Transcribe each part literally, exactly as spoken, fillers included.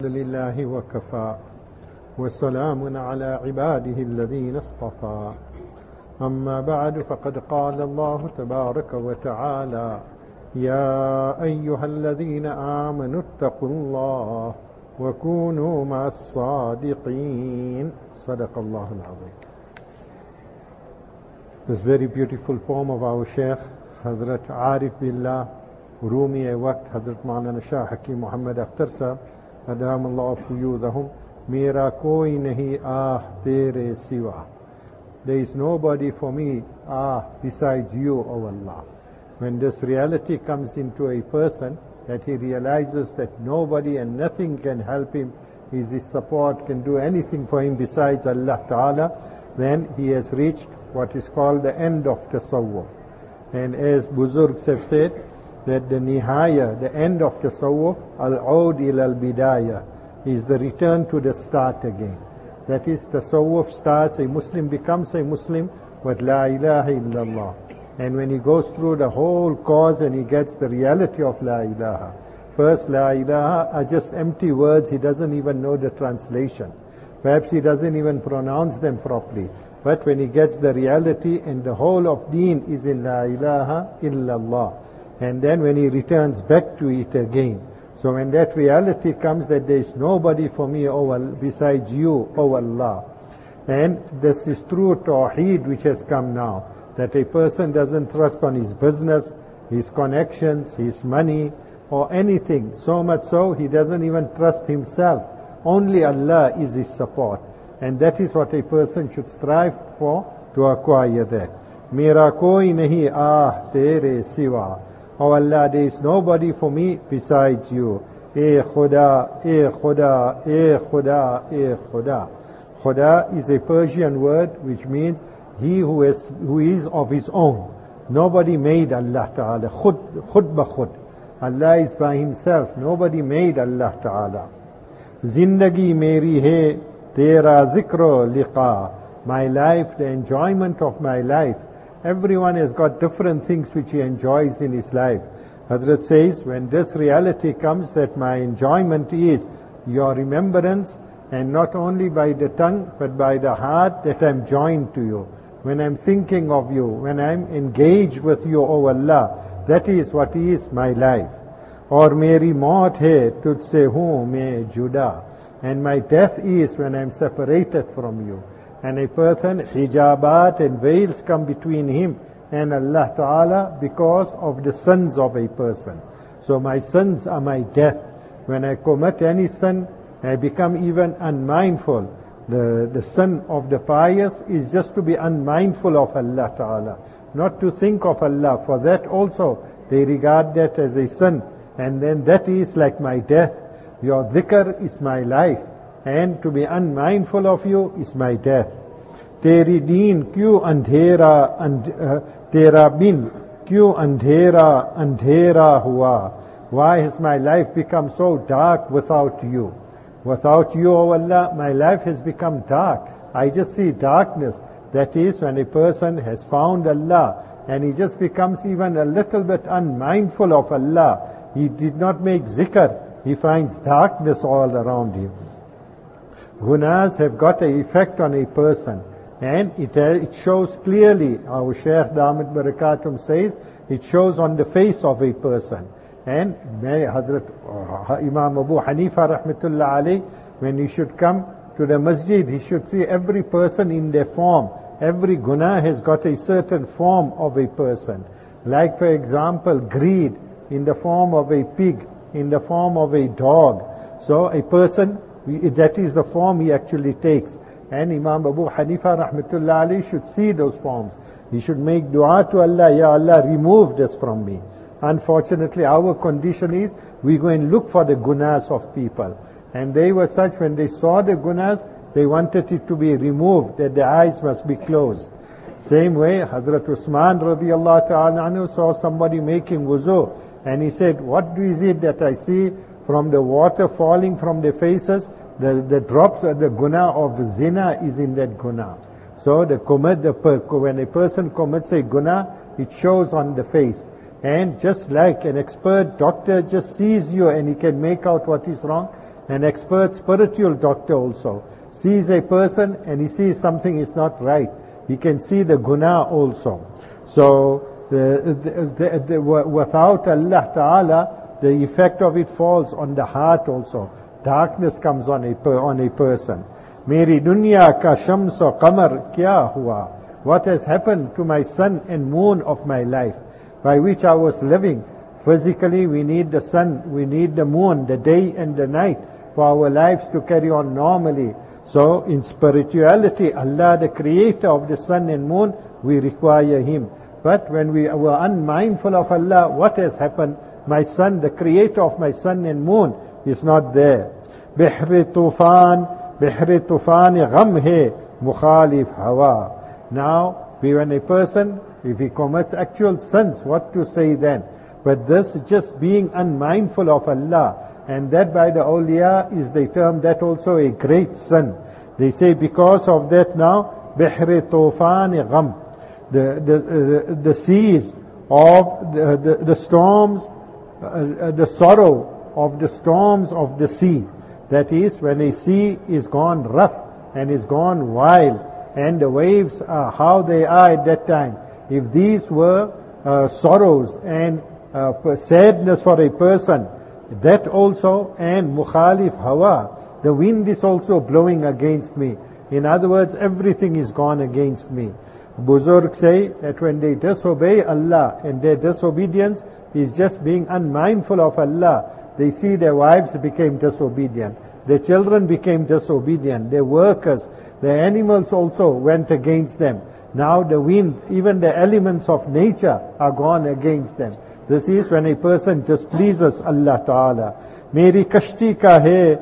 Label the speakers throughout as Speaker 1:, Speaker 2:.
Speaker 1: لله وكفى وسلام على عباده الذين اصطفى أما بعد فقد قال الله تبارك وتعالى يا أيها الذين آمنوا اتقوا الله وكونوا مع الصادقين صدق الله العظيم. This very beautiful poem of our Shaykh Hazrat Arif Billah Rumi Waqt Hazrat Maulana Shah Hakim Muhammad Akhtar Sahab Adham Allah Fuyudahum Mera koi nahi ah tere siwa. There is nobody for me ah besides you, O Allah. When this reality comes into a person, that he realizes that nobody and nothing can help him, his support can do anything for him besides Allah Ta'ala, then he has reached what is called the end of tasawwuf. And as Buzurgs have said, that the nihaya, the end of tasawwuf, al-aud ila al-bidaya, is the return to the start again. That is, tasawwuf starts, a Muslim becomes a Muslim with la ilaha illallah. And when he goes through the whole cause and he gets the reality of la ilaha. First, la ilaha are just empty words, he doesn't even know the translation. Perhaps he doesn't even pronounce them properly. But when he gets the reality and the whole of deen is in la ilaha illallah. And then when he returns back to it again. So when that reality comes that there is nobody for me O Allah, besides you, O Allah. And this is true tawheed which has come now. That a person doesn't trust on his business, his connections, his money, or anything. So much so, he doesn't even trust himself. Only Allah is his support. And that is what a person should strive for, to acquire that. Mera koi nahi ah tere siwa. Oh Allah, there is nobody for me besides you. Eh Khuda, eh Khuda, eh Khuda, eh Khuda. Khuda is a Persian word which means he who is, who is of his own. Nobody made Allah Ta'ala. Khud, khud ba khud. Allah is by himself. Nobody made Allah Ta'ala. Zindagi meri hai tera zikro liqa. My life, the enjoyment of my life. Everyone has got different things which he enjoys in his life. Hazrat says, when this reality comes that my enjoyment is your remembrance, and not only by the tongue, but by the heart that I'm joined to you. When I'm thinking of you, when I'm engaged with you, O Allah, that is what is my life. Or meri maut hai tujhse hoon main juda. And my death is when I'm separated from you. And a person, hijabat and veils come between him and Allah Ta'ala because of the sins of a person. So my sins are my death. When I commit any sin, I become even unmindful. The, the sin of the pious is just to be unmindful of Allah Ta'ala. Not to think of Allah. For that also, they regard that as a sin. And then that is like my death. Your dhikr is my life. And to be unmindful of you is my death. Teri deen kyu andhera and tera bin kyu andhera andhera hua. Why has my life become so dark without you? Without you, O Allah, my life has become dark. I just see darkness. That is when a person has found Allah and he just becomes even a little bit unmindful of Allah. He did not make zikr. He finds darkness all around him. Gunas have got an effect on a person, and it, it shows clearly. Our Shaykh Damat Barakatum says it shows on the face of a person. And Hazrat uh, Imam Abu Hanifa rahmatullah alayh, when he should come to the masjid, he should see every person in their form. Every guna has got a certain form of a person. Like for example, greed in the form of a pig, in the form of a dog. So a person, that is the form he actually takes. And Imam Abu Hanifa rahmatullah alayhi should see those forms. He should make dua to Allah, Ya Allah, remove this from me. Unfortunately, our condition is we go and look for the gunas of people. And they were such, when they saw the gunas, they wanted it to be removed, that the eyes must be closed. Same way, Hazrat Usman radiallahu ta'ala anhu saw somebody making wuzu. And he said, what is it that I see from the water falling from their faces? The, the drops of the guna of zina is in that guna. So the commit, the, when a person commits a guna, it shows on the face. And just like an expert doctor just sees you and he can make out what is wrong, An expert spiritual doctor also sees a person and he sees something is not right. He can see the guna also. So the, the, the, the, without Allah Ta'ala, the effect of it falls on the heart also. Darkness comes on a, on a person. Meri dunya ka shams aur qamar kya hua? What has happened to my sun and moon of my life, by which I was living? Physically, we need the sun, we need the moon, the day and the night for our lives to carry on normally. So, in spirituality, Allah, the creator of the sun and moon, we require Him. But when we were unmindful of Allah, what has happened? My sun, the creator of my sun and moon, is not there. Bihri tufan, bihri tufan gham hai, mukhalif hawa. Now, when a person, if he commits actual sins, what to say then? But this just being unmindful of Allah, and that by the awliya is they term that also a great sin. They say because of that now, bihri tufan gham, the the uh, the seas of the the, the storms, uh, uh, the sorrow of the storms of the sea. That is, when a sea is gone rough and is gone wild, and the waves are how they are at that time. If these were uh, sorrows and uh, sadness for a person, that also, and mukhalif hawa, the wind is also blowing against me. In other words, everything is gone against me. Buzurg say that when they disobey Allah, and their disobedience is just being unmindful of Allah, they see their wives became disobedient, their children became disobedient, their workers, the animals also went against them. Now the wind, even the elements of nature are gone against them. This is when a person displeases Allah Ta'ala. Meri kashti ka hai,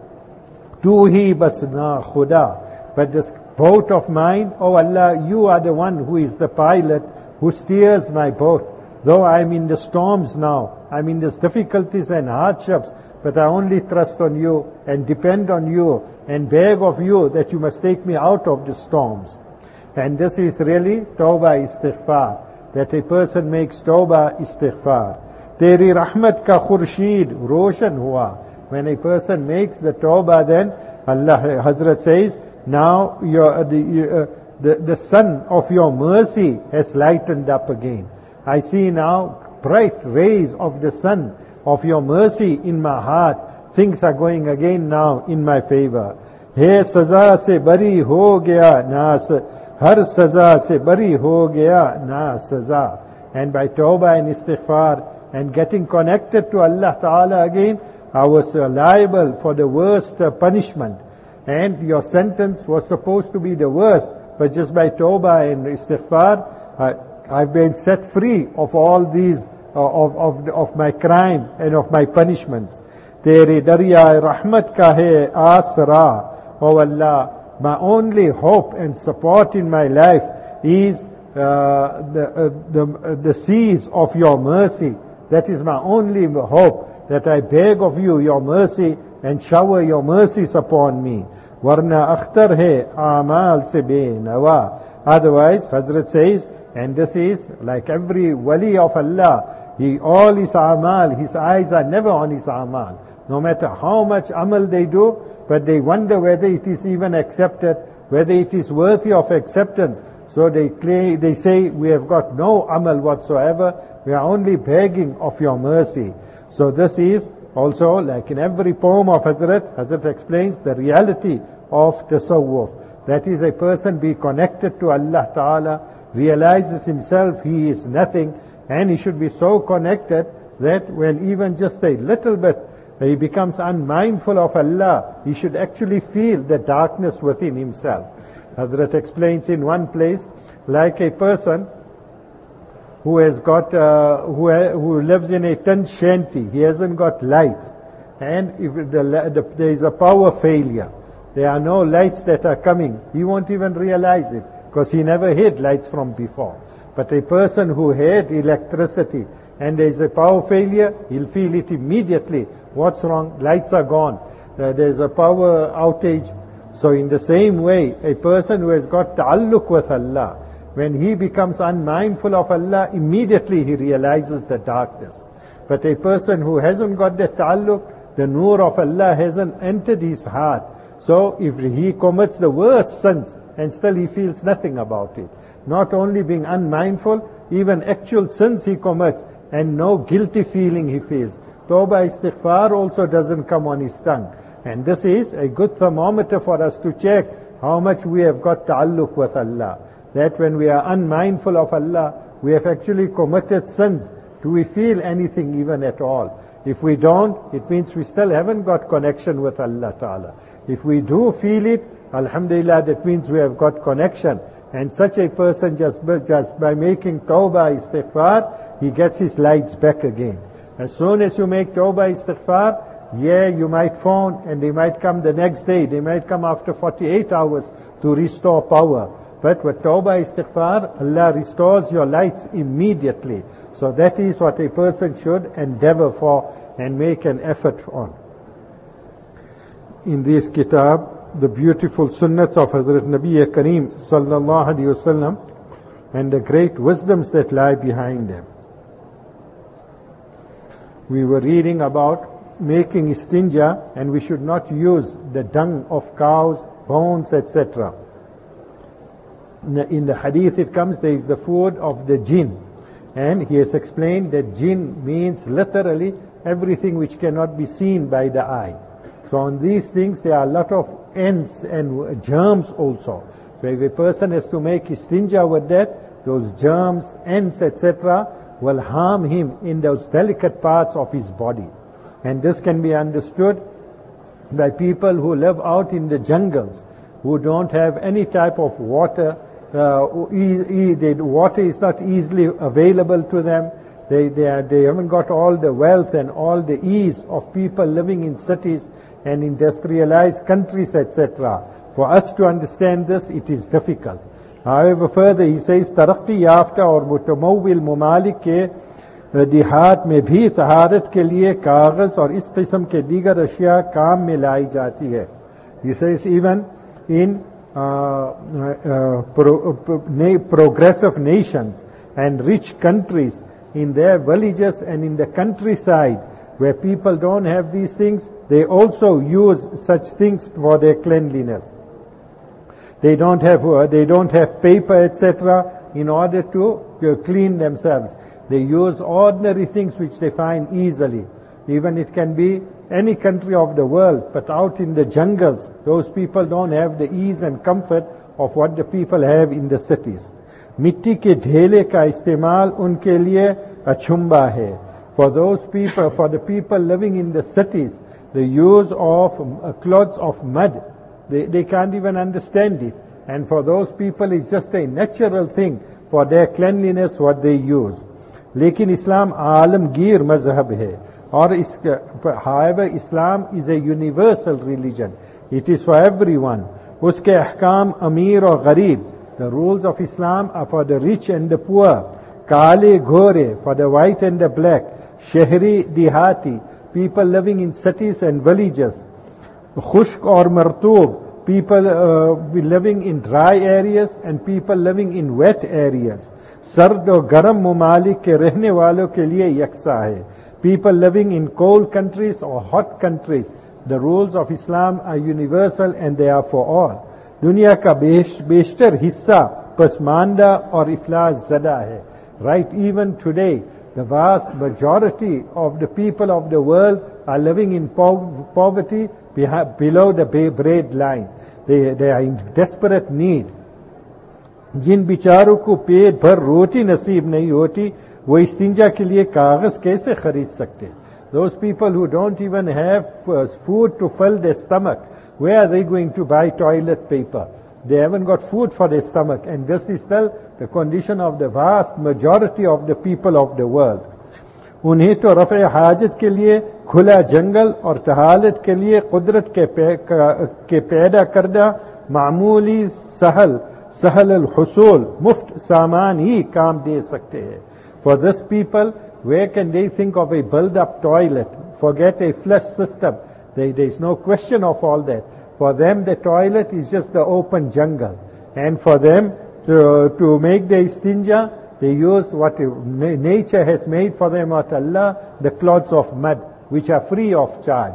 Speaker 1: tu hi bas na khuda. But this boat of mine, oh Allah, you are the one who is the pilot, who steers my boat. Though I'm in the storms now, I'm in these difficulties and hardships, but I only trust on you and depend on you and beg of you that you must take me out of the storms. And this is really tawbah istighfar, that a person makes tawbah istighfar. Teri rahmat ka khurshid roshan hua. When a person makes the tawbah, then Allah Hazrat says, now your, the, uh, the, the sun of your mercy has lightened up again. I see now bright rays of the sun of your mercy in my heart. Things are going again now in my favor. Hai saza se bari ho gaya na har saza se bari ho gaya na saza. And by tawbah and istighfar and getting connected to Allah Ta'ala again, I was liable for the worst punishment. And your sentence was supposed to be the worst, but just by tawbah and istighfar, I, I've been set free of all these, uh, of, of, of my crime and of my punishments. Tere darya rahmat ka hai asra. Oh Allah, my only hope and support in my life is uh, the, uh, the, uh, the seas of your mercy. That is my only hope, that I beg of you your mercy and shower your mercies upon me. Warna akhtar hai amal se be nawa. Otherwise, Hazrat says, and this is like every wali of Allah, he, all his amal, his eyes are never on his amal. No matter how much amal they do, but they wonder whether it is even accepted, whether it is worthy of acceptance. So they claim, they say, we have got no amal whatsoever, we are only begging of your mercy. So this is also, like in every poem of Hazrat, Hazrat explains the reality of tasawwuf. That is, a person be connected to Allah Ta'ala, realizes himself he is nothing, and he should be so connected that when even just a little bit he becomes unmindful of Allah, he should actually feel the darkness within himself. Hazrat explains in one place, like a person who has got, uh, who, ha who lives in a tent shanty, he hasn't got lights, and if the, the, there is a power failure, there are no lights that are coming, he won't even realize it, because he never had lights from before. But a person who had electricity and there is a power failure, he'll feel it immediately. What's wrong? Lights are gone. Uh, there's a power outage. So in the same way, a person who has got ta'alluq with Allah, when he becomes unmindful of Allah, immediately he realizes the darkness. But a person who hasn't got that ta'alluq, the nur of Allah hasn't entered his heart. So if he commits the worst sins and still he feels nothing about it, not only being unmindful, even actual sins he commits and no guilty feeling he feels. Tawbah istighfar also doesn't come on his tongue. And this is a good thermometer for us to check how much we have got ta'alluq with Allah. That when we are unmindful of Allah, we have actually committed sins. Do we feel anything even at all? If we don't, it means we still haven't got connection with Allah Ta'ala. If we do feel it, alhamdulillah, that means we have got connection. And such a person, just by, just by making tawbah istighfar, he gets his lights back again. As soon as you make tawbah istighfar, yeah, you might phone and they might come the next day. They might come after forty-eight hours to restore power. But with tawbah istighfar, Allah restores your lights immediately. So that is what a person should endeavor for and make an effort on. In this kitab, the beautiful sunnats of Hazrat Nabi Kareem sallallahu alaihi wasallam and the great wisdoms that lie behind them. We were reading about making istinja, and we should not use the dung of cows, bones, et cetera. In the hadith it comes, there is the food of the jinn. And he has explained that jinn means literally everything which cannot be seen by the eye. So on these things there are a lot of ants and germs also. So if a person has to make istinja with that, those germs, ants, et cetera will harm him in those delicate parts of his body. And this can be understood by people who live out in the jungles, who don't have any type of water. Uh, e- e- the water is not easily available to them. They, they, are, they haven't got all the wealth and all the ease of people living in cities and industrialized countries, et cetera. For us to understand this, it is difficult. However, further he says, तरक्की याफ्ता और मुतमौविल मुमालिक के देहात में भी तहारत के लिए कागज और इस किस्म के दीगर अशिया काम में लाई जाती है. He says even in uh, uh, pro, pro, progressive nations and rich countries, in their villages and in the countryside where people don't have these things, they also use such things for their cleanliness. They don't have uh, they don't have paper, et cetera, in order to uh, clean themselves. They use ordinary things which they find easily. Even it can be any country of the world, but out in the jungles, those people don't have the ease and comfort of what the people have in the cities. मिट्टी के ढेले का इस्तेमाल उनके लिए अछुम्बा है. For those people, for the people living in the cities, the use of uh, cloths of mud, they, they can't even understand it. And for those people, it's just a natural thing for their cleanliness what they use. लेकिन इस्लाम आलमगीर मजहब है. Or however, Islam is a universal religion. It is for everyone. उसके अहकाम अमीर और गरीब. The rules of Islam are for the rich and the poor. काले घोरे, for the white and the black. शहरी देहाती, people living in cities and villages. खुश्क और मरतूब, people uh, living in dry areas and people living in wet areas. सर्द और गर्म ममालिक के रहने वालों के लिए यकसा है. People living in cold countries or hot countries, the rules of Islam are universal and they are for all. दुनिया का बेशतर हिस्सा पसमानदा और इफलास ज़दा है. Right, even today, the vast majority of the people of the world are living in poverty below the bread line. They, they are in desperate need. जिन बिचारों को पेट भर रोटी नसीब नहीं होती, वो इस्तिंजा के लिए कागज कैसे खरीद सकते? Those people who don't even have food to fill their stomach, where are they going to buy toilet paper? They haven't got food for their stomach, and this is still the condition of the vast majority of the people of the world. उन्हें तो रफ़े हाजत के लिए खुला जंगल और तहालत के लिए कुदरत के, पे, के पैदा करदा मामूली सहल सहल अल-हुसूल मुफ्त सामान ही काम दे सकते हैं. For this people, where can they think of a build-up toilet? Forget a flush system. They, there is no question of all that. For them, the toilet is just the open jungle. And for them, to, to make the istinja, they use what nature has made for them, what Allah, the cloths of mud, which are free of charge.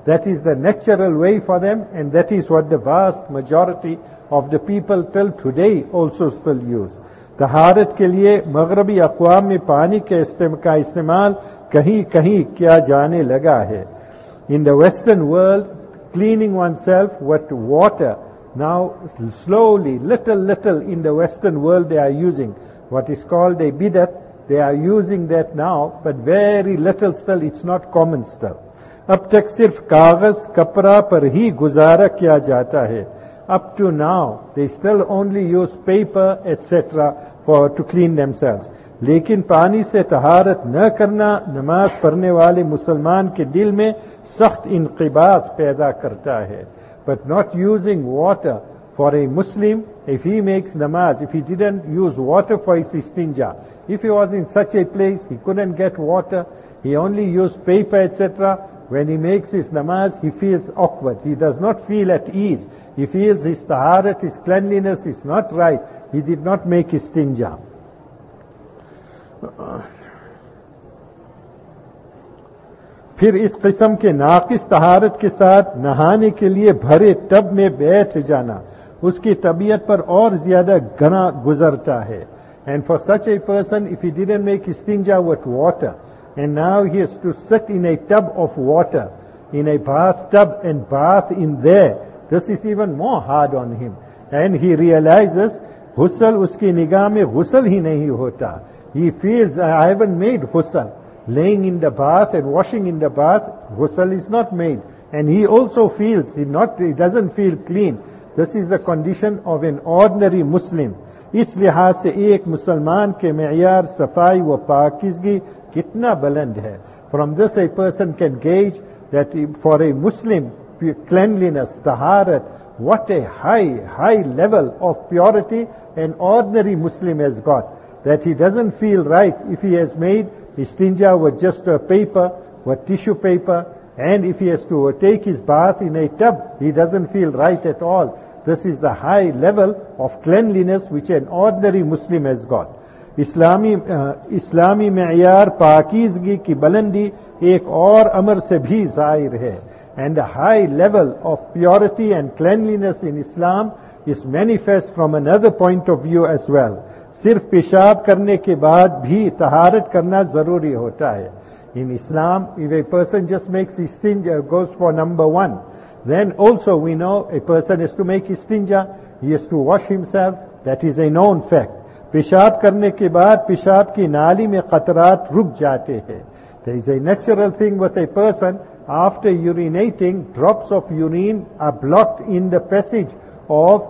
Speaker 1: That is the natural way for them, and that is what the vast majority of the people till today also still use. तहारत के लिए मगरबी अक़वाम में पानी के का इस्तेमाल कहीं कहीं किया जाने लगा है. In the Western world, cleaning oneself with water, now slowly, little, little in the Western world they are using what is called a bidat. They are using that now, but very little still, it's not common still. अब तक सिर्फ कागज कपड़ा पर ही गुजारा किया जाता है. Up to now, they still only use paper, et cetera for to clean themselves. लेकिन पानी से तहारत न करना नमाज पढ़ने वाले मुसलमान के दिल में सख्त इनक़िबात पैदा करता है. But not using water for a Muslim, if he makes namaz, if he didn't use water for his istinja, if he was in such a place, he couldn't get water, he only used paper, et cetera. When he makes his namaz, he feels awkward. He does not feel at ease. He feels his taharat, his cleanliness is not right. He did not make istinja. फिर इस किस्म के नाकिस तहारत के साथ नहाने के लिए भरे टब में बैठ जाना उसकी तबीयत पर और ज्यादा घना गुजरता है. And for such a person, if he didn't make istinja with water, and now he has to sit in a tub of water, in a bathtub and bath in there, this is even more hard on him. And he realizes, ghusl uski nigah mein ghusl hi nahi hota. He feels, I haven't made ghusl. Laying in the bath and washing in the bath, ghusl is not made. And he also feels, he, not, he doesn't feel clean. This is the condition of an ordinary Muslim. इस लिहाज से एक मुसलमान के मेयार सफाई व पाकीज़गी कितना बुलंद है. From this a person can gauge that for a Muslim, cleanliness, taharat, what a high, high level of purity an ordinary Muslim has got. That he doesn't feel right if he has made istinja with just a paper, with tissue paper, and if he has to take his bath in a tub, he doesn't feel right at all. This is the high level of cleanliness which an ordinary Muslim has got. इस्लामी इस्लामी मेयार पाकीज़गी की बुलंदी एक और अमर से भी ज़ाहिर है. And the high level of purity and cleanliness in Islam is manifest from another point of view as well. सिर्फ पेशाब करने के बाद भी तहारत करना जरूरी होता है. In Islam, if a person just makes istinja, goes for number one, then also we know a person has to make istinja, he has to wash himself, that is a known fact. पेशाब करने के बाद पेशाब की नाली में कतरात रुक जाते हैं. There is a natural thing with a person, after urinating, drops of urine are blocked in the passage of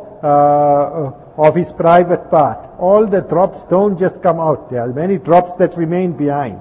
Speaker 1: uh, of his private part. All the drops don't just come out. There are many drops that remain behind.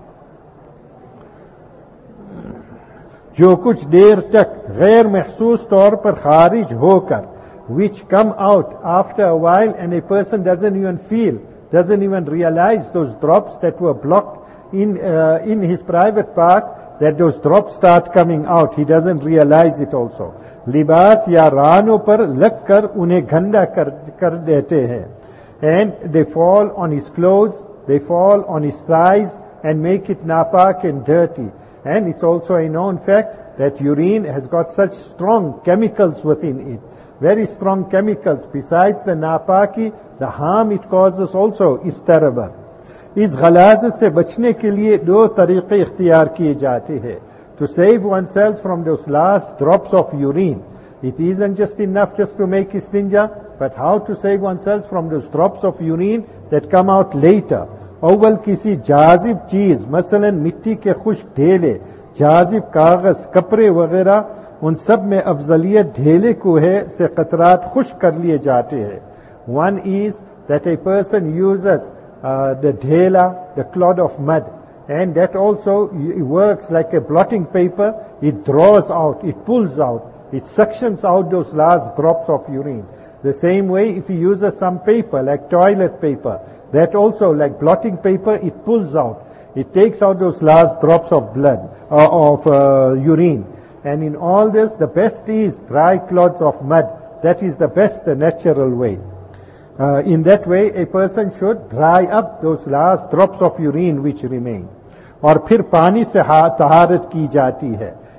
Speaker 1: जो कुछ देर तक गैर महसूस तौर पर खारिज होकर, which come out after a while and a person doesn't even feel, doesn't even realize those drops that were blocked in uh, in his private part, that those drops start coming out. He doesn't realize it also. लिबास या रानों पर लगकर उन्हें गंदा कर, कर देते हैं. And they fall on his clothes, they fall on his thighs and make it napak and dirty. And it's also a known fact that urine has got such strong chemicals within it. Very strong chemicals. Besides the napaki, the harm it causes also is terrible. इस गलाजत से बचने के लिए दो तरीके इख्तियार किए जाते हैं. To save oneself from those last drops of urine. It isn't just enough just to make istinja, but how to save oneself from those drops of urine that come out later. अव्वल किसी जाजिब चीज, मसलन मिट्टी के खुश्क ढेले, जाजिब कागज, कपड़े वगैरह, उन सब में अफजलियत ढेले को है से कतरात खुश्क कर लिए जाते हैं. One is that a person uses uh, the dhela, the clod of mud, and that also works like a blotting paper. It draws out, it pulls out, it suctions out those last drops of urine. The same way if he uses some paper like toilet paper, that also like blotting paper, it pulls out, it takes out those last drops of blood, uh, of uh, urine. And in all this, the best is dry cloths of mud. That is the best, the natural way. Uh, in that way, a person should dry up those last drops of urine which remain. और फिर पानी से तहारत की जाती है.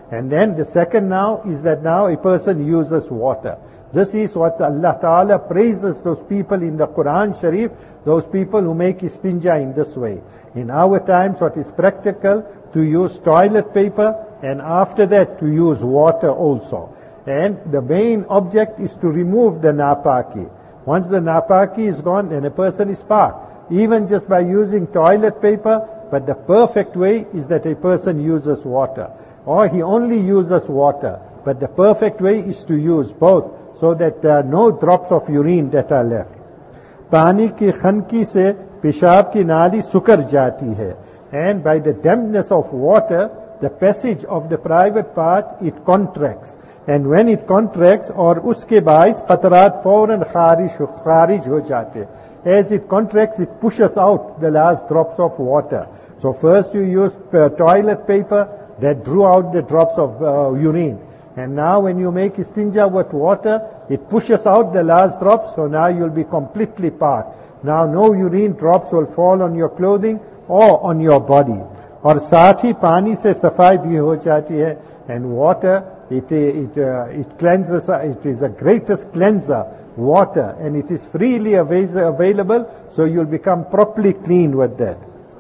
Speaker 1: And then the second now is that now a person uses water. This is what Allah Ta'ala praises those people in the Quran Sharif, those people who make istinja in this way. In our times, what is practical, to use toilet paper, and after that to use water also. And the main object is to remove the napaki. Once the napaki is gone, then a person is pak. Even just by using toilet paper, but the perfect way is that a person uses water. Or he only uses water. But the perfect way is to use both, so that there are no drops of urine that are left. पानी की खनकी से पेशाब की नाली सुकर जाती है. And by the dampness of water, the passage of the private part, it contracts. And when it contracts, और उसके बाइस कतरात फौरन खारिज खारिज हो जाते. As it contracts, it pushes out the last drops of water. So first you use uh, toilet paper that drew out the drops of uh, urine. And now when you make istinja with water, it pushes out the last drops, so now you'll be completely pak. Now no urine drops will fall on your clothing or on your body. और साथ ही पानी से सफाई भी हो जाती है. And water, it, it, uh, it cleanses, it is the greatest cleanser, water, and it is freely available, so you'll become properly clean with that.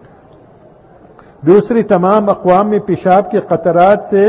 Speaker 1: दूसरी तमाम अक़वाम में पेशाब के क़तरात से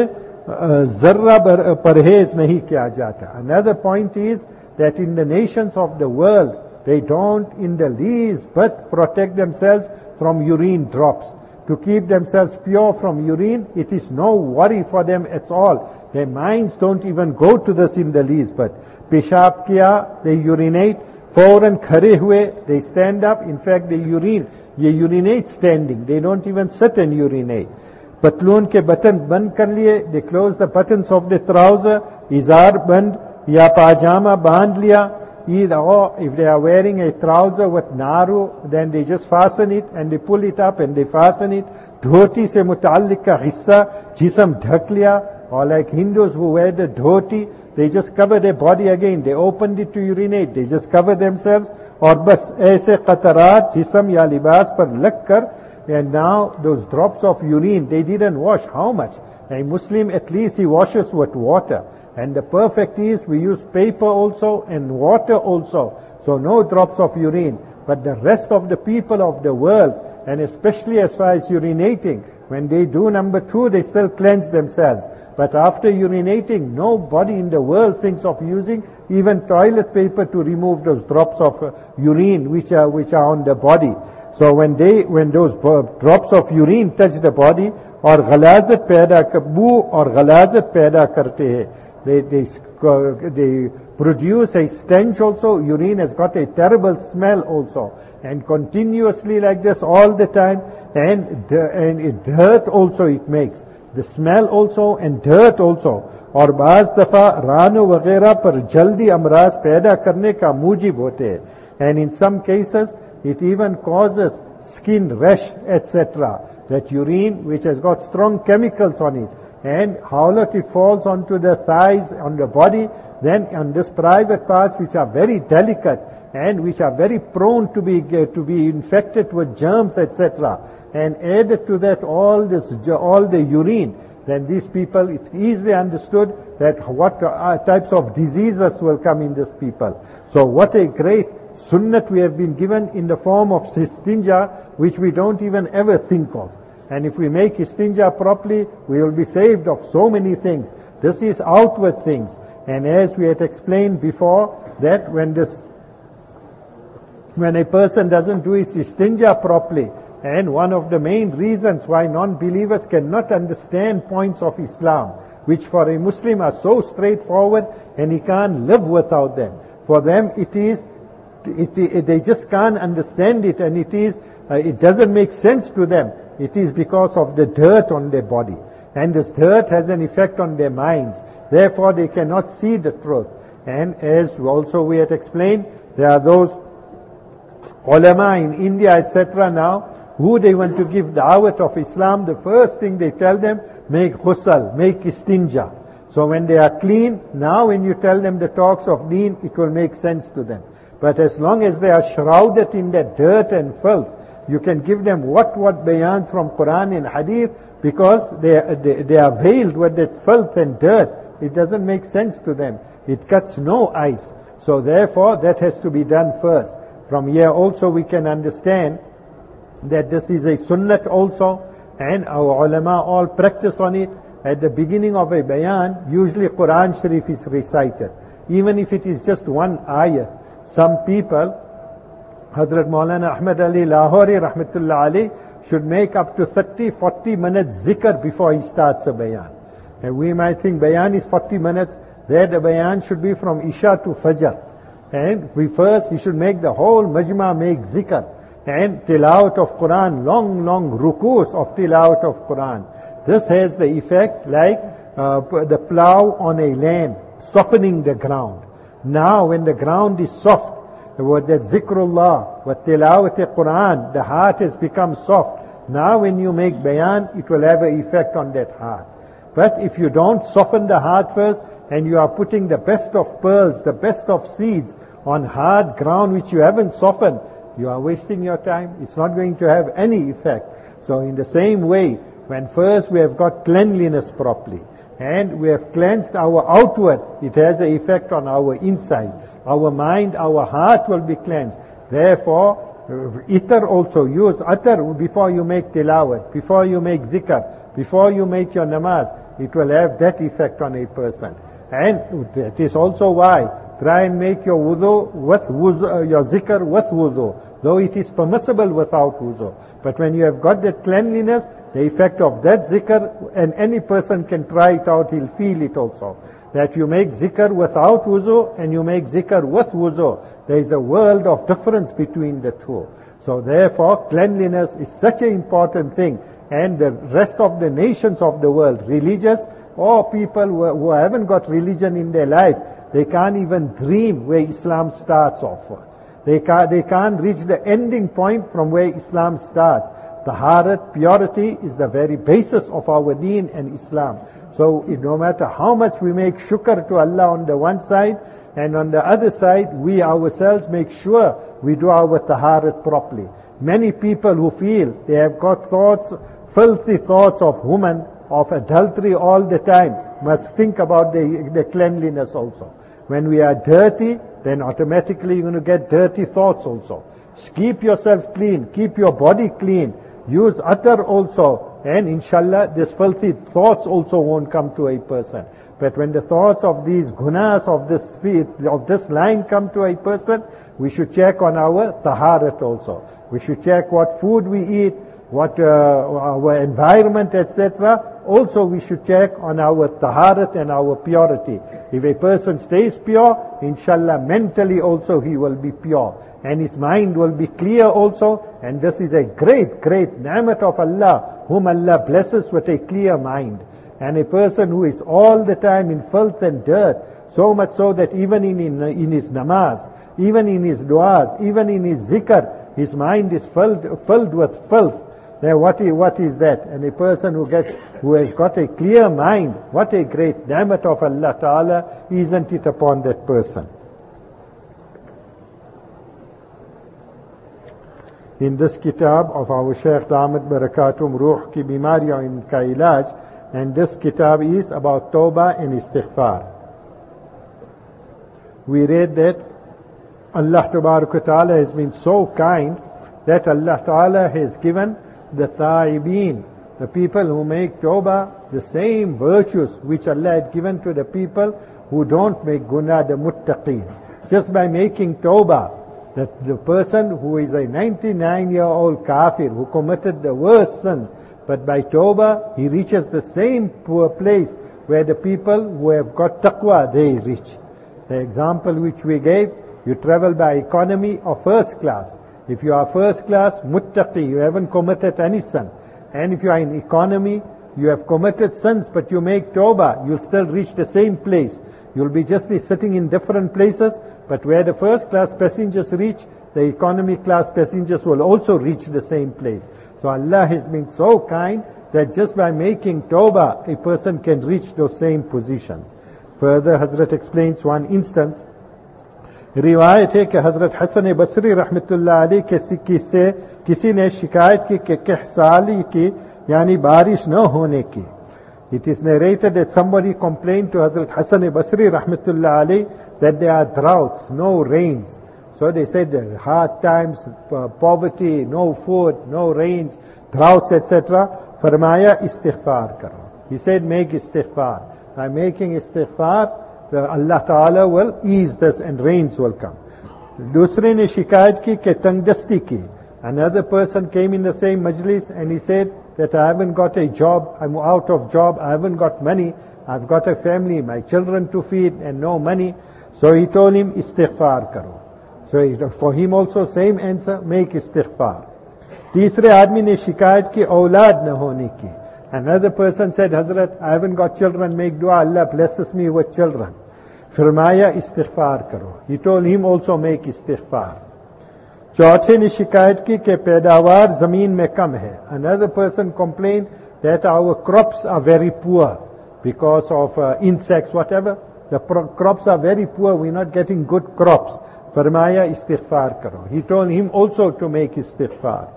Speaker 1: जर्रा परहेज नहीं किया जाता. Another point is that in the nations of the world, they don't in the least but protect themselves from urine drops. To keep themselves pure from urine, it is no worry for them at all. Their minds don't even go to this in the least but. Peshab kiya, they urinate. Fawran khare hue, they stand up. In fact, they urine. They urinate standing. They don't even sit and urinate. पतलून के button बंद कर लिए, they close the buttons of the trouser, izar band या पाजामा बांध लिया. Either or, if they are wearing a trouser with naru, then they just fasten it and they pull it up and they fasten it. Dhoti se mutaalliq ka hissa jisam ढक लिया. Or like Hindus who wear the dhoti, they just cover their body again. They opened it to urinate. They just cover themselves. और बस ऐसे qatarat jisam या लिबास पर लग कर. And now those drops of urine, they didn't wash. How much? A Muslim, at least he washes with water. And the perfect is we use paper also and water also. So no drops of urine. But the rest of the people of the world, and especially as far as urinating, when they do number two, they still cleanse themselves. But after urinating, nobody in the world thinks of using even toilet paper to remove those drops of uh, urine which are, which are on the body. So when they, when those drops of urine touch the body, और गलाजत पैदा बू और गलाजत पैदा करते हैं, they, they, they produce a stench also. Urine has got a terrible smell also, and continuously like this all the time, and and it, dirt also it makes, the smell also and dirt also. और बाज दफा रानो वगैरह पर जल्दी अमराज पैदा करने का मूजिब होते हैं. And in some cases it even causes skin rash, et cetera. That urine, which has got strong chemicals on it, and how lot it falls onto the thighs, on the body, then on this private parts which are very delicate and which are very prone to be uh, to be infected with germs, et cetera. And added to that all this, all the urine, then these people, it's easily understood that what uh, types of diseases will come in these people. So what a great sunnat we have been given in the form of istinja, which we don't even ever think of. And if we make istinja properly, we will be saved of so many things. This is outward things. And as we had explained before, that when this, when a person doesn't do his istinja properly, and one of the main reasons why non-believers cannot understand points of Islam, which for a Muslim are so straightforward and he can't live without them. For them it is It, it, they just can't understand it, and it is, uh, it doesn't make sense to them. It is because of the dirt on their body. And this dirt has an effect on their minds. Therefore they cannot see the truth. And as also we had explained, there are those ulama in India, et cetera now, who they want to give da'wat of Islam. The first thing they tell them, make ghusl, make istinja. So when they are clean, now when you tell them the talks of deen, it will make sense to them. But as long as they are shrouded in that dirt and filth, You can give them what what bayans from Quran and Hadith, because they, they, they are veiled with that filth and dirt. It doesn't make sense to them. It cuts no ice. So therefore, that has to be done first. From here also we can understand that this is a sunnat also, and our ulama all practice on it. At the beginning of a bayan, usually Quran Sharif is recited. Even if it is just one ayah. Some people, Hazrat Maulana Ahmad Ali Lahori Rahmatullah Ali, should make up to thirty, forty minutes zikr before he starts a bayan. And we might think bayan is forty minutes. There the bayan should be from Isha to Fajr. And we first, he should make the whole majma make zikr. And tilawat of Quran, long, long rukus of tilawat of Quran. This has the effect like uh, the plow on a land, softening the ground. Now when the ground is soft, with that zikrullah, with tilawat Quran, the heart has become soft. Now when you make bayan, it will have an effect on that heart. But if you don't soften the heart first, and you are putting the best of pearls, the best of seeds on hard ground which you haven't softened, you are wasting your time. It's not going to have any effect. So in the same way, when first we have got cleanliness properly, and we have cleansed our outward, it has an effect on our inside. Our mind, our heart will be cleansed. Therefore, itar also, use atar before you make tilawat, before you make zikr, before you make your namaz. It will have that effect on a person. And that is also why, try and make your wudu with wudu, uh, your zikr with wudu, though it is permissible without wudu. But when you have got that cleanliness, the effect of that zikr, and any person can try it out, he'll feel it also. That you make zikr without wudu and you make zikr with wudu. There is a world of difference between the two. So therefore, cleanliness is such an important thing. And the rest of the nations of the world, religious or people who, who haven't got religion in their life, they can't even dream where Islam starts off. They can't, they can't reach the ending point from where Islam starts. Taharat, purity, is the very basis of our deen and Islam. So no matter how much we make shukr to Allah on the one side, and on the other side, we ourselves make sure we do our taharat properly. Many people who feel they have got thoughts, filthy thoughts of women, of adultery all the time, must think about the, the cleanliness also. When we are dirty, then automatically you're going to get dirty thoughts also. Keep yourself clean, keep your body clean, use atar also, and inshallah this filthy thoughts also won't come to a person. But when the thoughts of these gunas of this feet, of this line come to a person, we should check on our taharat also. We should check what food we eat, what uh, our environment, et cetera. Also we should check on our taharat and our purity. If a person stays pure, inshallah mentally also he will be pure. And his mind will be clear also. And this is a great, great ni'mat of Allah, whom Allah blesses with a clear mind. And a person who is all the time in filth and dirt, so much so that even in, in, in his namaz, even in his du'as, even in his zikr, his mind is filled, filled with filth. Now what is, what is that? And a person who gets, who has got a clear mind, what a great ni'mat of Allah Ta'ala, isn't it upon that person? In this kitab of our Shaykh Damat Barakatum Ruh Ki Bimariyan in Ka Ilaj, and this kitab is about Tawbah and Istighfar. We read that Allah Ta'ala has been so kind that Allah Ta'ala has given the Ta'ibin, the people who make Tawbah, the same virtues which Allah had given to the people who don't make Guna, the Muttaqeen. Just by making Tawbah, that the person who is a ninety-nine year old kafir who committed the worst sins, but by Tawbah he reaches the same poor place where the people who have got taqwa, they reach. The example which we gave, you travel by economy or first class. If you are first class, muttaqi, you haven't committed any sin. And if you are in economy, you have committed sins, but you make Tawbah, you'll still reach the same place. You'll be just be sitting in different places, but where the first class passengers reach, the economy class passengers will also reach the same place. So Allah has been so kind that just by making Tawbah, a person can reach those same positions. Further, Hazrat explains one instance. रिवायत है कि हजरत हसन बसरी रहमतुल्लाह अलैह के किससे किसी ने शिकायत की कि कहसाली की यानी बारिश न होने की. It is narrated that somebody complained to Hazrat Hassan Basri rahmatullah alayh that there are droughts, no rains. So they said that hard times, uh, poverty, no food, no rains, droughts, et cetera. Farmaya istighfar karo. He said make istighfar. By making istighfar, the Allah Ta'ala will ease this and rains will come. Dusre ne shikayat ki ke tangdasti ki. Another person came in the same majlis and he said that I haven't got a job, I'm out of job, I haven't got money, I've got a family, my children to feed and no money. So he told him istighfar karo. So he, for him also same answer, make istighfar. Teesre aadmi ne shikayat ki aulad na hone ki. Another person said, Hazrat, I haven't got children, make dua, Allah blesses me with children. Firmaya istighfar karo. He told him also make istighfar. चौथे ने शिकायत की कि पैदावार जमीन में कम है. Another person complained that our crops are very poor because of uh, insects, whatever. The crops are very poor, we're not getting good crops. फरमाया इस्तिग़फ़ार करो. He told him also to make इस्तिग़फ़ार.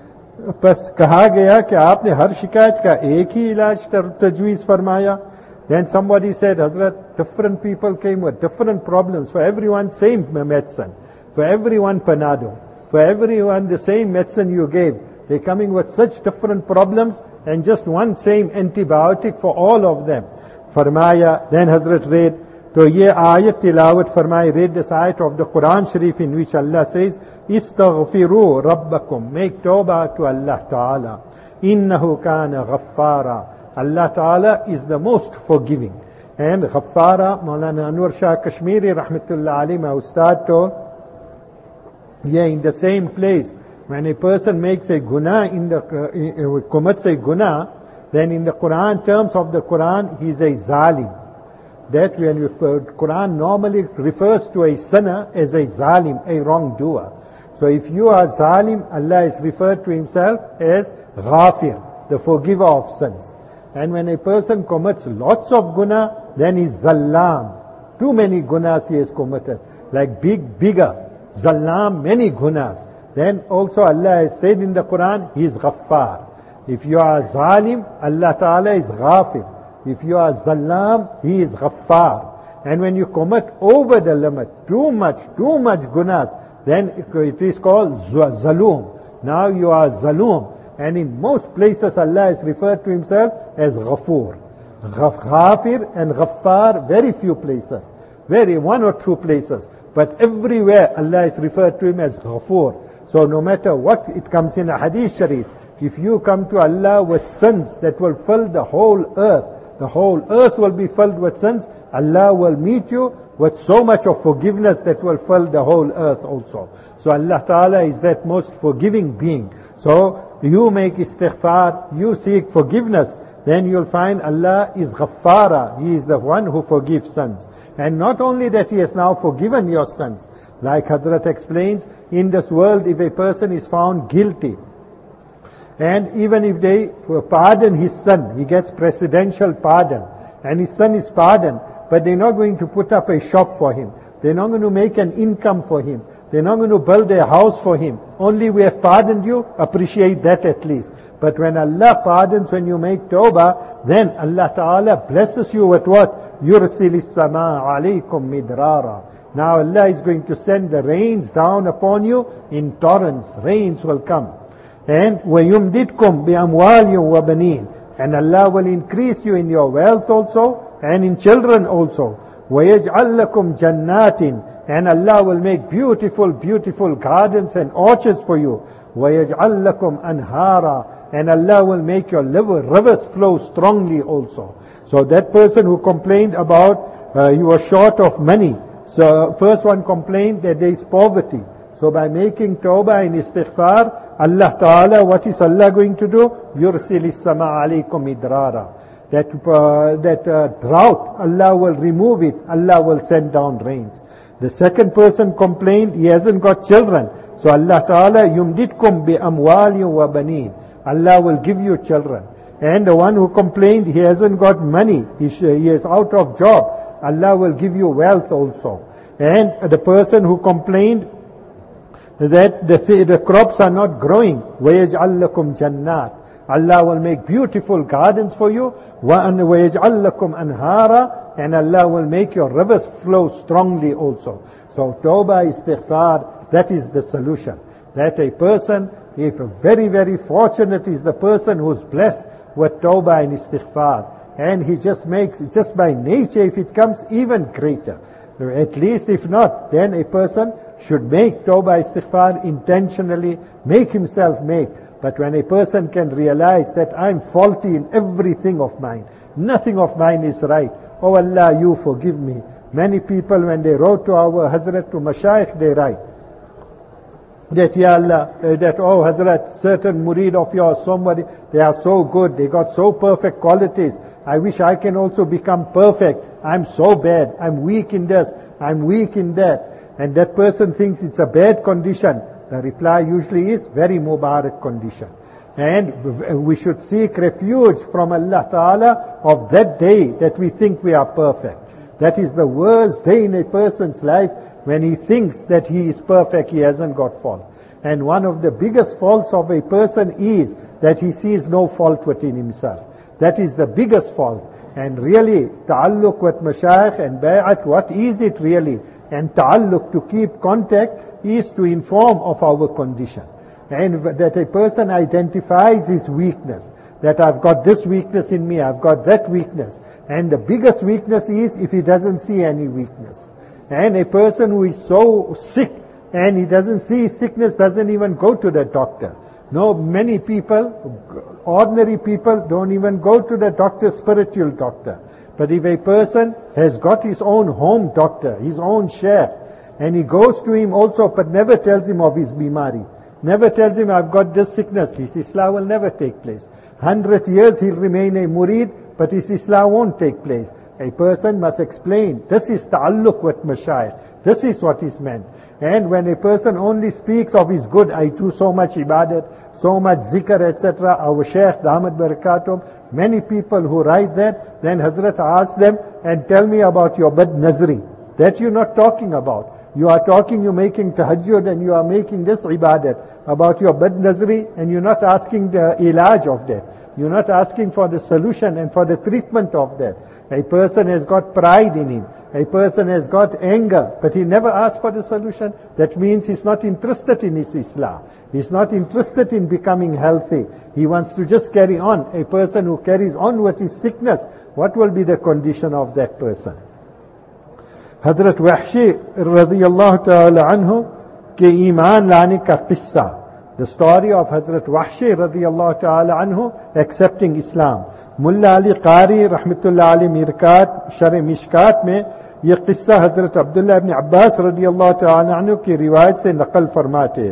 Speaker 1: बस कहा गया कि आपने हर शिकायत का एक ही इलाज तजवीज़ फरमाया. Then somebody said, Hazrat, different people came with different problems. For everyone, same medicine. For everyone, Panado. For everyone, the same medicine you gave. They're coming with such different problems and just one same antibiotic for all of them. Farmaya, then Hazrat read, to ye ayat tilawat farmaya, read this ayat of the Quran Sharif in which Allah says, Istaghfiru Rabbakum, make tawbah to Allah Ta'ala. Innahu kana ghaffara. Allah Ta'ala is the most forgiving. And Ghaffara, Maulana Anwar Shah Kashmiri, Rahmatullah Ali, my Ustad told, yeah, in the same place, when a person makes a guna in the, uh, commits a guna, then in the Quran terms of the Quran, he is a zalim. That when you, uh, Quran normally refers to a sinner as a zalim, a wrongdoer. So if you are zalim, Allah is referred to himself as ghafir, the forgiver of sins. And when a person commits lots of guna, then he's zallam. Too many gunas he has committed. Like big, bigger. Zallam, many gunas. Then also Allah has said in the Quran, He is Ghaffar. If you are Zalim, Allah Ta'ala is Ghafir. If you are Zallam, He is Ghaffar. And when you commit over the limit, too much, too much gunas, then it is called Zalum. Now you are Zalum. And in most places Allah is referred to Himself as Ghafur. Ghafir and Ghaffar, very few places. Very, one or two places. But everywhere Allah is referred to Him as Ghafur. So no matter what, it comes in a hadith sharif. If you come to Allah with sins that will fill the whole earth, the whole earth will be filled with sins, Allah will meet you with so much of forgiveness that will fill the whole earth also. So Allah Ta'ala is that most forgiving being. So you make istighfar, you seek forgiveness, then you'll find Allah is Ghaffara. He is the one who forgives sins. And not only that He has now forgiven your sins, like Hazrat explains, in this world if a person is found guilty, and even if they pardon his son, he gets presidential pardon, and his son is pardoned, but they're not going to put up a shop for him, they're not going to make an income for him, they're not going to build a house for him, only we have pardoned you, appreciate that at least. But when Allah pardons, when you make tawbah, then Allah Ta'ala blesses you with what? يُرْسِلِ السَّمَاءَ عَلَيْكُمْ مِدْرَارًا. Now Allah is going to send the rains down upon you in torrents. Rains will come. And وَيُمْدِدْكُمْ بِأَمْوَالٍ وَبَنِينَ. And Allah will increase you in your wealth also and in children also. وَيَجْعَلْ لَكُمْ جَنَّاتٍ. And Allah will make beautiful, beautiful gardens and orchards for you. وَيَجْعَلْ لَكُمْ أَنْهَارًا. And Allah will make your rivers flow strongly also. So that person who complained about uh, you were short of money. So first one complained that there is poverty. So by making tawbah and istighfar, Allah Ta'ala, what is Allah going to do? يُرْسِلِ السَّمَاءَ عَلَيْكُمْ إِدْرَارًا. That, uh, that uh, drought, Allah will remove it. Allah will send down rains. The second person complained he hasn't got children. So Allah Ta'ala, يُمْدِدْكُمْ بِأَمْوَالٍ وَبَنِينَ. Allah will give you children. And the one who complained he hasn't got money, he, he is out of job, Allah will give you wealth also. And the person who complained that the, the crops are not growing, وَيَجْعَلْ لَكُمْ جَنَّاتٍ, Allah will make beautiful gardens for you, وَيَجْعَلْ لَكُمْ أَنْهَارًا, and Allah will make your rivers flow strongly also. So tawbah, istighfar, that is the solution. That a person, if very, very fortunate is the person who's blessed with tawbah and istighfar, and he just makes, just by nature, if it comes, even greater. At least if not, then a person should make tawbah istighfar intentionally, make himself make. But when a person can realize that I'm faulty in everything of mine, nothing of mine is right, oh Allah, you forgive me. Many people, when they wrote to our Hazrat, to Mashayikh, they write that, Ya Allah, uh, that, oh Hazrat, certain murid of yours, somebody, they are so good, they got so perfect qualities. I wish I can also become perfect. I'm so bad. I'm weak in this. I'm weak in that. And that person thinks it's a bad condition. The reply usually is very Mubarak condition. And we should seek refuge from Allah Ta'ala of that day that we think we are perfect. That is the worst day in a person's life, when he thinks that he is perfect, he hasn't got fault. And one of the biggest faults of a person is that he sees no fault within himself. That is the biggest fault. And really, ta'alluq with mashayikh and bay'at, what is it really? And ta'alluq, to keep contact, is to inform of our condition. And that a person identifies his weakness. That I've got this weakness in me, I've got that weakness. And the biggest weakness is if he doesn't see any weakness. And a person who is so sick, and he doesn't see his sickness, doesn't even go to the doctor. No, many people, ordinary people, don't even go to the doctor, spiritual doctor. But if a person has got his own home doctor, his own sheikh, and he goes to him also, but never tells him of his bimari, never tells him, I've got this sickness, his Islah will never take place. Hundred years he'll remain a murid, but his Islah won't take place. A person must explain, this is ta'alluq with mashayikh, this is what is meant. And when a person only speaks of his good, I do so much ibadat, so much zikr, et cetera, our Shaykh, Damat Barakatum, many people who write that, then Hazrat asks them, and tell me about your bad nazri. That you're not talking about. You are talking, you're making tahajjud, and you are making this ibadat about your bad nazri, and you're not asking the ilaj of that. You're not asking for the solution and for the treatment of that. A person has got pride in him. A person has got anger, but he never asks for the solution. That means he's not interested in his Islah. He's not interested in becoming healthy. He wants to just carry on. A person who carries on with his sickness, what will be the condition of that person? Hazrat Wahshi radiyallahu ta'ala anhu ke iman lane ka qissa. The story of Hazrat Wahshi radiyallahu ta'ala anhu accepting Islam. Mulla Ali Qari rahmatullah Ali Mirkat Shar Mishkat mein ये किस्सा हजरत अब्दुल्ला इब्न अब्बास रदी अल्लाह तआला अन्हु की रिवायत से नकल फरमाते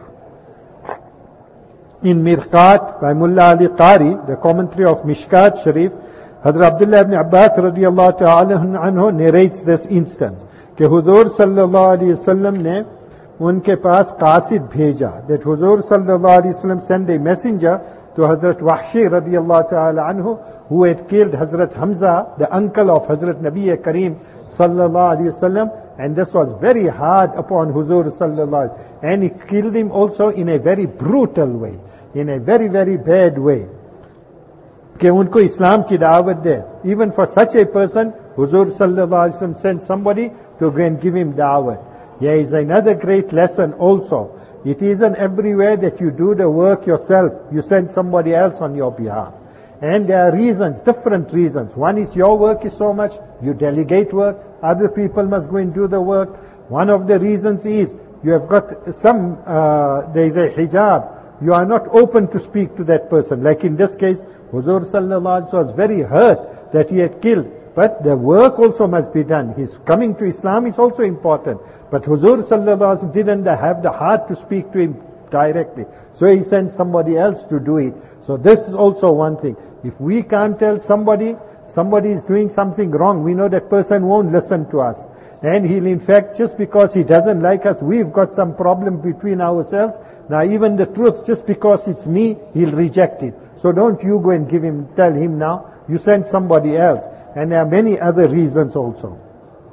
Speaker 1: in Mirqat by Mullah Ali Qari, the commentary of Mishkat Sharif, Hazrat Abdullah ibn Abbas radiyallahu ta'ala anhu narrates this instance कि हुजूर सल्लल्लाहु अलैहि वसल्लम ने उनके पास कासिद भेजा, that हुजूर सल्लल्लाहु अलैहि वसल्लम sent a messenger to Hazrat Wahshi radiyallahu ta'ala anhu, who had killed Hazrat Hamza, the uncle of Hazrat Nabi Kareem sallallahu alaihi wasallam, and this was very hard upon Huzur sallallahu alaihi wasallam, and he killed him also in a very brutal way, in a very very bad way, कि उनको इस्लाम की दावत दे. Even for such a person, Huzur sallallahu alaihi wasallam sent somebody to go and give him da'wat. Here is another great lesson also. It isn't everywhere that you do the work yourself. You send somebody else on your behalf. And there are reasons, different reasons. One is your work is so much, you delegate work. Other people must go and do the work. One of the reasons is you have got some, uh, there is a hijab. You are not open to speak to that person. Like in this case, Huzur sallallahu alaihi wasallam was very hurt that he had killed. But the work also must be done. His coming to Islam is also important. But Huzur sallallahu alaihi wasallam didn't have the heart to speak to him directly. So he sent somebody else to do it. So this is also one thing. If we can't tell somebody, somebody is doing something wrong, we know that person won't listen to us. And he'll in fact, just because he doesn't like us, we've got some problem between ourselves. Now even the truth, just because it's me, he'll reject it. So don't you go and give him, tell him now. You send somebody else. And there are many other reasons also.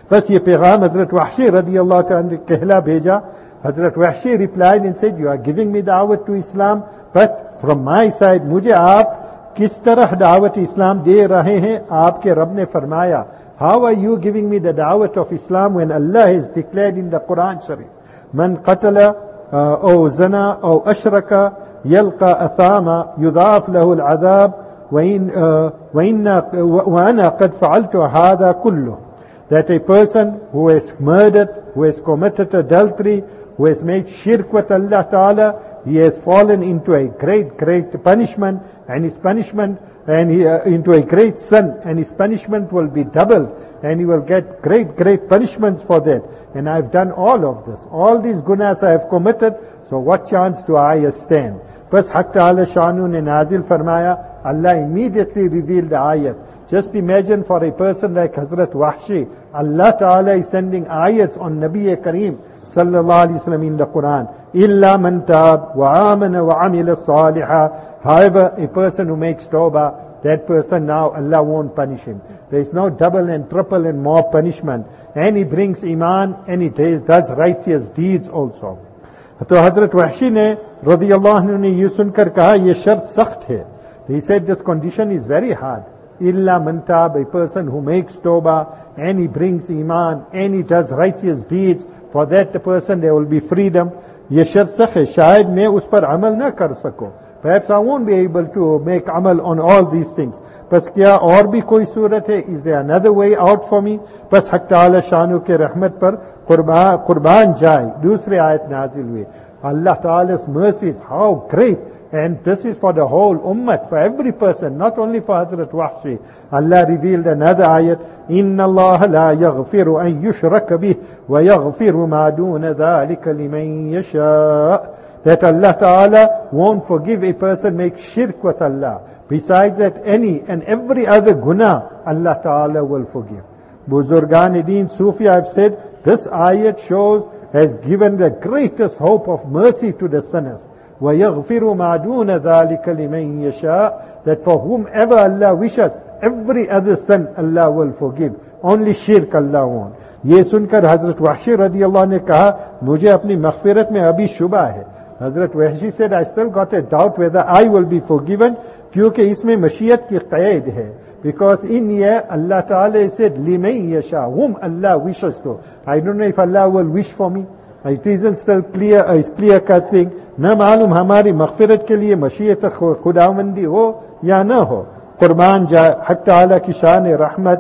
Speaker 1: बस ये पैगाम हजरत वहशी रदी अल्लाह तआला ने कहला भेजा. Hazrat Wahshi replied and said, you are giving me da'wat to Islam, but from my side, मुझे आप किस तरह da'wat Islam दे रहे हैं? आपके रब ने फरमाया, how are you giving me the da'wat of Islam when Allah has declared in the Quran Sharif, man qatala aw zana aw ashraka yalqa athama yudhaf lahu al-adhab wa in wa inna wa ana qad fa'altu hadha kullu. That a person who has murdered, who has committed adultery, who has made shirk with Allah Ta'ala, he has fallen into a great, great punishment, and his punishment, and he, uh, into a great sin, and his punishment will be doubled, and he will get great, great punishments for that. And I've done all of this. All these gunas I have committed, so what chance do I stand? Bas Haq Ta'ala Shanu ne nazil farmaya, Allah immediately revealed the ayat. Just imagine for a person like Hazrat Wahshi, Allah Ta'ala is sending ayats on Nabi Kareem sallallahu alayhi wa sallam in the Quran. Illa man tab wa amana wa amila saliha. However, a person who makes tawbah, that person now Allah won't punish him. There is no double and triple and more punishment. And he brings iman and he does righteous deeds also. तो हजरत वहशी ने रज़ी अल्लाह अन्हु ने ये सुनकर कहा ये शर्त सख्त है. He said this condition is very hard. Illa man tab, a person who makes tawbah and he brings iman and he does righteous deeds, for that the person there will be freedom. ये शर्त सख्त है, शायद मैं उस पर अमल न कर सकूं. Perhaps I won't be able to make amal on all these things. बस क्या और भी कोई सूरत है? Is there another way out for me? बस हक ताला शानु के रहमत पर कुर्बान कुर्बान जाए. दूसरे आयत नाजिल हुए. Allah Ta'ala's mercies, how great. And this is for the whole ummah, for every person, not only for Hazrat Wahshi. Allah revealed another ayat, إِنَّ اللَّهَ لَا يَغْفِرُ أَن يُشْرَكَ بِهِ وَيَغْفِرُ مَا دُونَ ذَلِكَ لِمَن يَشَاءُ. That Allah Ta'ala won't forgive a person make shirk with Allah. Besides that, any and every other guna, Allah Ta'ala will forgive. Buzurgan Deen Sufi have said, this ayat shows, has given the greatest hope of mercy to the sinners. وَيَغْفِرُ مَا دُونَ ذَلِكَ لِمَن يَشَاءُ. That for whomever Allah wishes, every other sin Allah will forgive. Only shirk Allah won't. ये सुनकर हजरत वहशी रदी अल्लाह ने कहा, मुझे अपनी मग़फ़िरत में अभी शुबा है. हजरत वहशी said, I still got a doubt whether I will be forgiven, क्योंकि इसमें मशीयत की क़ैद है. Because in here Allah Ta'ala said, لِمَن يَشَاءُ, whom Allah wishes to. I don't know if Allah will wish for me. It isn't still clear, it's clear cut thing. न मालूम हमारी मग़फ़िरत के लिए मशीयत खुदावंदी हो या न हो. कुर्बान जाए. हक़ ताला की शान रहमत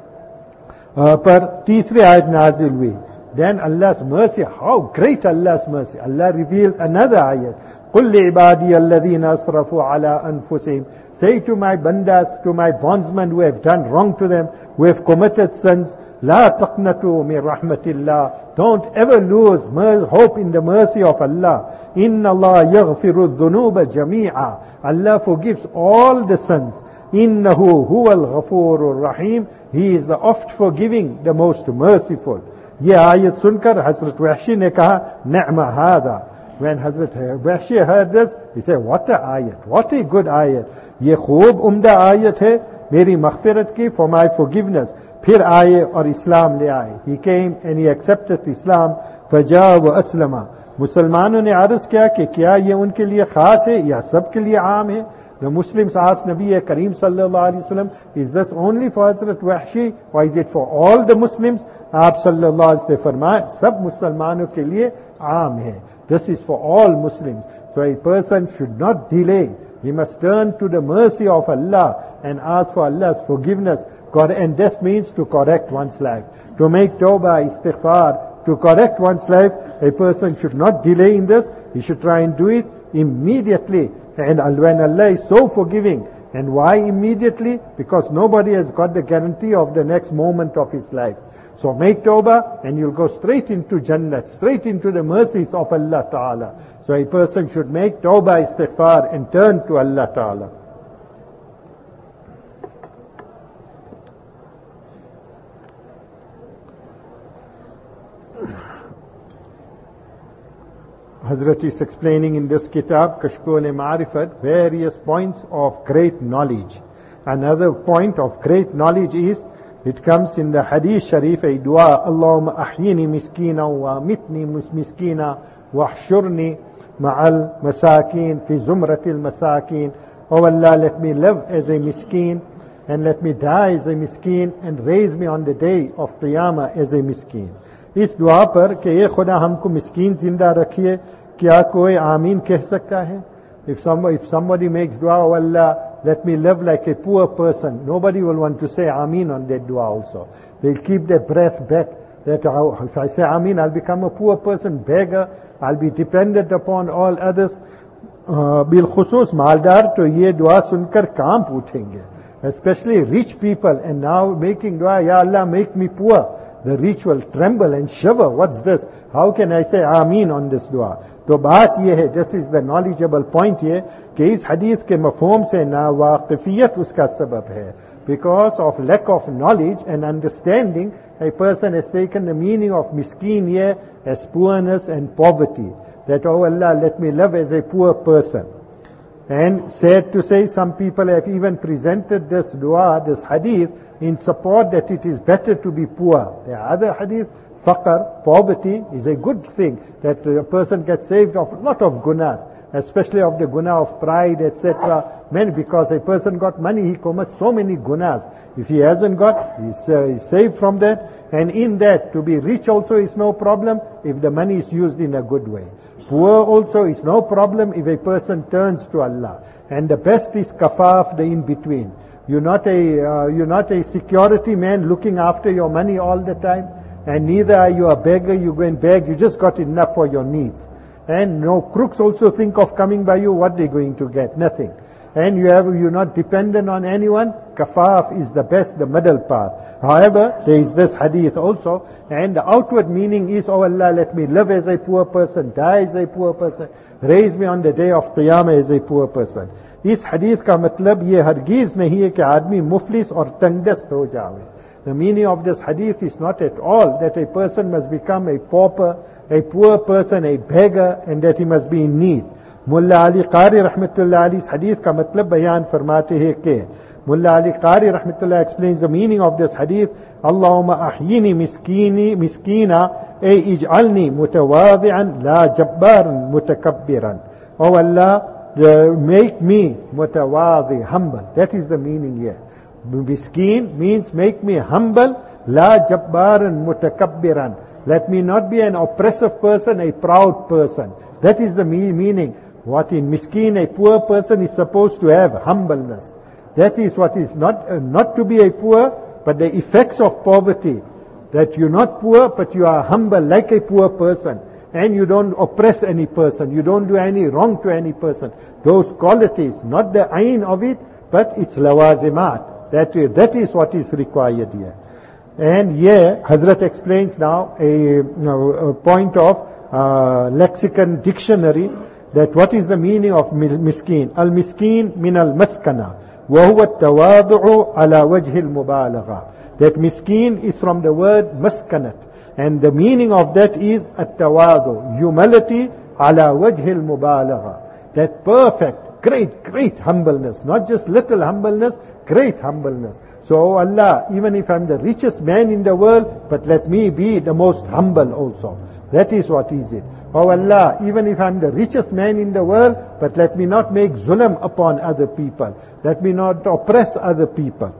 Speaker 1: पर तीसरे आयत नाज़िल हुई. Then Allah's mercy, how great Allah's mercy. Allah revealed another ayat. قُلْ لِعِبَادِيَ الَّذِينَ أَسْرَفُوا عَلَىٰ أَنفُسِهِمْ. Say to my bandas, to my bondsmen who have done wrong to them, who have committed sins, لَا تَقْنَطُوا مِنْ رَحْمَةِ اللَّهِ. Don't ever lose hope in the mercy of Allah. إِنَّ اللَّهَ يَغْفِرُ الذُّنُوبَ جَمِيعًا. Allah forgives all the sins. إِنَّهُ هُوَ الْغَفُورُ الرَّحِيمُ. He is the oft forgiving, the most merciful. ये आयत सुनकर हजरत वहशी ने कहा, نعم هذا. When Hazrat Wahshi heard this, he said, what a ayat, what a good ayat. ये खूब उम्दा आयत है मेरी मग़फ़िरत की, for my forgiveness. फिर आए और इस्लाम ले आए. He came and he accepted Islam. फजा व अस्लमा. मुसलमानों ने अर्ज़ किया कि क्या ये उनके लिए खास है या सबके लिए आम है? The Muslims asked Nabi Kareem sallallahu alaihi wasallam, is this only for Hazrat Wahshi or is it for all the Muslims? आप sallallahu alaihi wasallam फरमाए, सब मुसलमानों के लिए आम है. This is for all Muslims. So a person should not delay. He must turn to the mercy of Allah and ask for Allah's forgiveness. And this means to correct one's life. To make tawbah, istighfar, to correct one's life, a person should not delay in this. He should try and do it immediately. And when Allah is so forgiving, and why immediately? Because nobody has got the guarantee of the next moment of his life. So make tawbah and you'll go straight into Jannah, straight into the mercies of Allah Ta'ala. So a person should make tawbah, istighfar and turn to Allah Ta'ala. Hazrat is explaining in this kitab, Kashkul-e-Ma'rifat, various points of great knowledge. Another point of great knowledge is It comes in the Hadith Sharif, a dua, Allahumma ahyini miskina wa mitni miskina wa ahshurni ma'al masakin fi zumratil masakin. Oh Allah, let me live as a miskin and let me die as a miskin and raise me on the day of Qiyamah as a miskin. इस दुआ पर कि ये खुदा हमको मिस्कीन जिंदा रखिए, क्या कोई आमीन कह सकता है? If somebody, if somebody makes dua, oh Allah, let me live like a poor person, nobody will want to say Ameen on that dua also. They'll keep their breath back. That if I say Ameen, I'll become a poor person, beggar, I'll be dependent upon all others. Bil khusus maldar to ye dua sunkar kamp uthenge. Especially rich people, and now making dua, Ya Allah, make me poor. The rich will tremble and shiver. What's this? How can I say Ameen on this dua? तो बात यह है, this is the knowledgeable point ये, कि इस हदीस के मफ़हूम से नावाक़िफ़ियत उसका सबब है. Because of lack of knowledge and understanding, a person has taken the meaning of miskin here as poorness and poverty. That, oh Allah, let me live as a poor person. And sad to say, some people have even presented this dua, this hadith, in support that it is better to be poor. The other hadith, faqr, poverty, is a good thing, that a person gets saved of a lot of gunas, especially of the guna of pride, et cetera. Many, because a person got money, he commits so many gunas. If he hasn't got, he's, uh, he's saved from that. And in that, to be rich also is no problem if the money is used in a good way. Poor also is no problem if a person turns to Allah. And the best is kafaf, the in-between. You're not a, uh, you're not a security man looking after your money all the time. And neither are you a beggar, you go and beg, you just got enough for your needs. And no crooks also think of coming by you, what they're going to get? Nothing. And you have, you're not dependent on anyone. Kafaf is the best, the middle path. However, there is this hadith also, and the outward meaning is, oh Allah, let me live as a poor person, die as a poor person, raise me on the day of Qiyamah as a poor person. इस hadith का मतलब ये हरगिज नहीं है कि आदमी मुफलिस और तंगदस्त हो जाए. The meaning of this hadith is not at all that a person must become a pauper, a poor person, a beggar, and that he must be in need. मुल्ला अली कारी रहमतुल्लाह अलैह इस हदीस का मतलब बयान फरमाते हैं कि मुल्ला अली कारी रहमतुल्लाह explains the meaning of this hadith. Allahumma ahyini miskini miskina ay ij'alni mutawadi'an la jabbaran mutakabbiran. Oh Allah, uh, make me mutawadi, humble. That is the meaning here. Miskin means make me humble, la jabbaran mutakabbiran. Let me not be an oppressive person, a proud person. That is the meaning. What in miskin, a poor person is supposed to have, humbleness. That is what is not, uh, not to be a poor, but the effects of poverty. That you're not poor, but you are humble like a poor person. And you don't oppress any person. You don't do any wrong to any person. Those qualities, not the ayn of it, but it's lawazimat. That, that is what is required here. And here, Hazrat explains now a, a point of uh, lexicon dictionary, that what is the meaning of miskin. Al-miskin min al-maskana, wa huwa at-tawadu'u ala wajhi al-mubalagha. That miskin is from the word maskanat. And the meaning of that is at-tawadu, humility ala wajhi al-mubalagha. That perfect, great, great humbleness. Not just little humbleness, great humbleness. So Allah, even if I'm the richest man in the world, but let me be the most humble also. That is what is it. Oh Allah, even if I'm the richest man in the world, but let me not make zulm upon other people. Let me not oppress other people.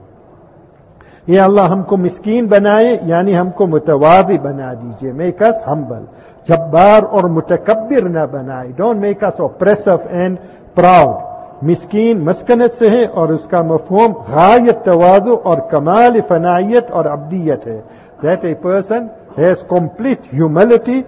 Speaker 1: ये अल्लाह हमको मिस्कीन बनाए, यानी हमको मुतवादी बना दीजिए. Make us humble. Jabbar और मुतकब्बिर न बनाए. Don't make us oppressive and proud. मिस्कीन मस्कनत से है और उसका मफहूम गायत तवादु और कमाल फनायत और अब्दियत है. That a person has complete humility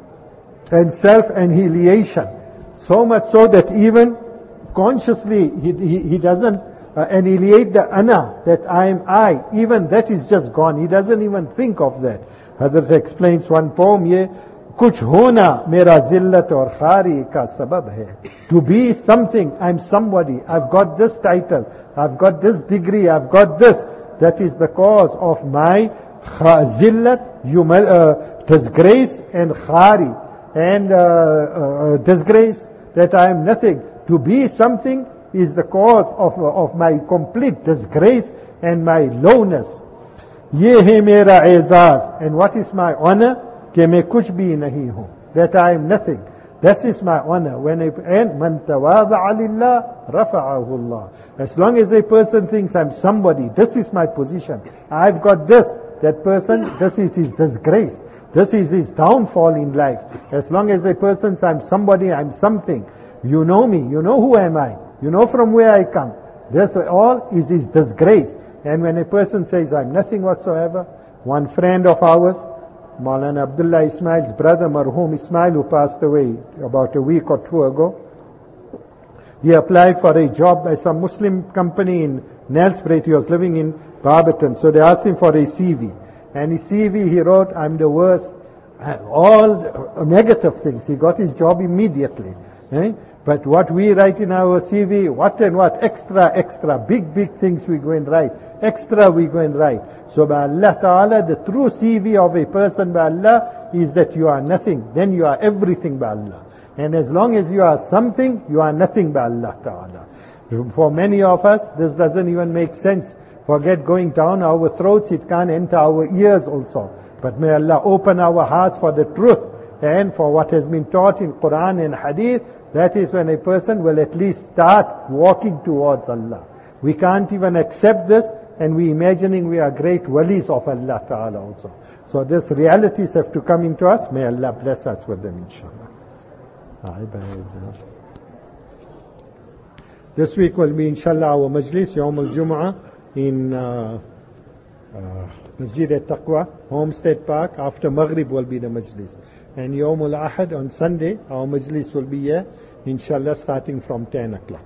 Speaker 1: and self-annihilation. So much so that even consciously he, he, he doesn't uh, annihilate the ana, that I am I. Even that is just gone. He doesn't even think of that. Hazrat explains one poem here, कुछ होना मेरा जिल्लत और खारी का सबब है. To be something, I'm somebody, I've got this title, I've got this degree, I've got this. That is the cause of my zillat, uh, disgrace and khari, and uh, uh, disgrace, that I am nothing. To be something is the cause of, of my complete disgrace and my lowness. ये है मेरा एजाज, and what is my honour, कि मैं कुछ भी नहीं हूं, that I am nothing. This is my honor. When I, and man tawada'a lillah, rafa'ahu Allah. As long as a person thinks I'm somebody, this is my position, I've got this, that person, this is his disgrace. This is his downfall in life. As long as a person says I'm somebody, I'm something, you know me, you know who am I, you know from where I come, this all is his disgrace. And when a person says I'm nothing whatsoever, one friend of ours, Maulana Abdullah Ismail's brother, Marhum Ismail, who passed away about a week or two ago, he applied for a job by some Muslim company in Nelspreet. He was living in Barberton. So they asked him for a C V. And his C V, he wrote, I'm the worst, all negative things. He got his job immediately. Eh? But what we write in our C V, what and what, extra, extra, big, big things we go and write. Extra we go and write. So by Allah Ta'ala, the true C V of a person by Allah is that you are nothing. Then you are everything by Allah. And as long as you are something, you are nothing by Allah Ta'ala. For many of us, this doesn't even make sense. Forget going down our throats, it can't enter our ears also. But may Allah open our hearts for the truth and for what has been taught in Quran and Hadith. That is when a person will at least start walking towards Allah. We can't even accept this, and we imagining we are great walis of Allah Ta'ala also. So these realities have to come into us. May Allah bless us with them, inshallah. This week will be, inshallah, our majlis, Yawm al-Jum'ah, in uh, uh, Masjid al-Taqwa, Homestead Park. After Maghrib will be the majlis. And Yawm al-Ahad, on Sunday, our majlis will be here, inshallah, starting from ten o'clock.